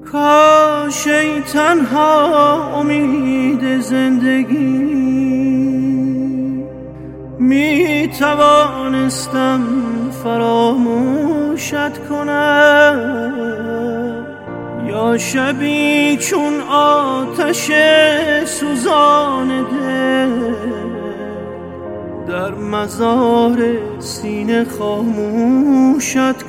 کاش ای تنها امید زندگی می توانستم فراموشت کنم، یا شبی چون آتش سوزان دل در مزار سینه خاموشت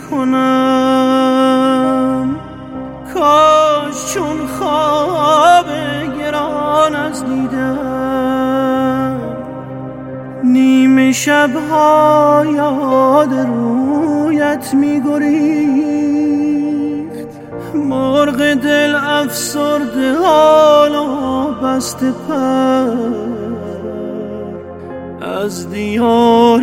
کنم. کاش چون خواب گران از دیدم نیمه شبها یاد رویت می گریخت. مرغ دل افسرده حالا بسته پر از دیار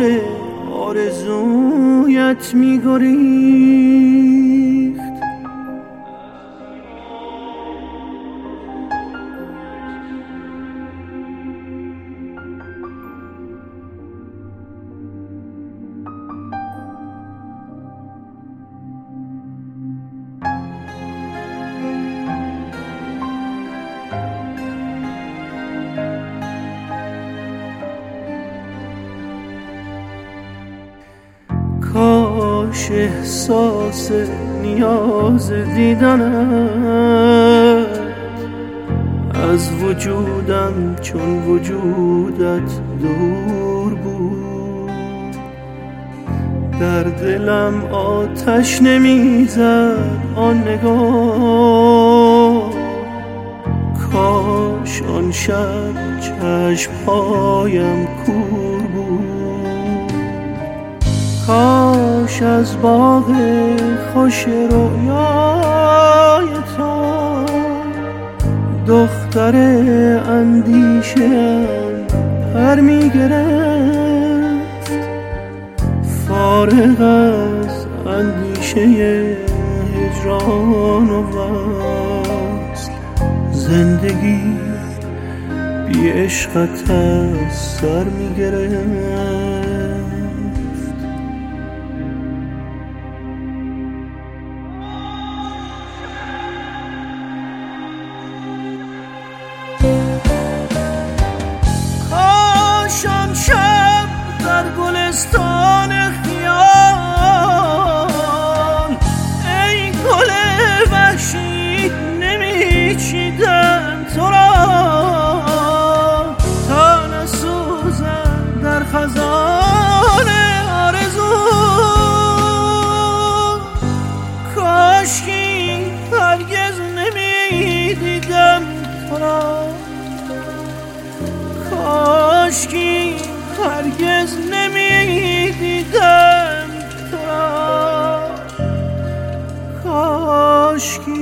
آرزویت می گریخت. کاش احساس نیاز دیدنت از وجودم چون وجودت دور بود. در دلم آتش نمیزد آن نگاه، کاش آن شب چشمهایم کور بود. کاش از باغ خوش رویای تو دختر اندیشه‌ام پر می گرفت. فارغ از اندیشه هجران و وصل، زندگی بی عشقت از سر می گرفت. کاشان شب در گلستان خیال ای گل وحشی نمیچیدن تو را تا نسوزن در خزان آرزو. کاشکی هرگز نمیدیدم تو را، کاشکی هرگز نمیدیدم تو را، کاشکی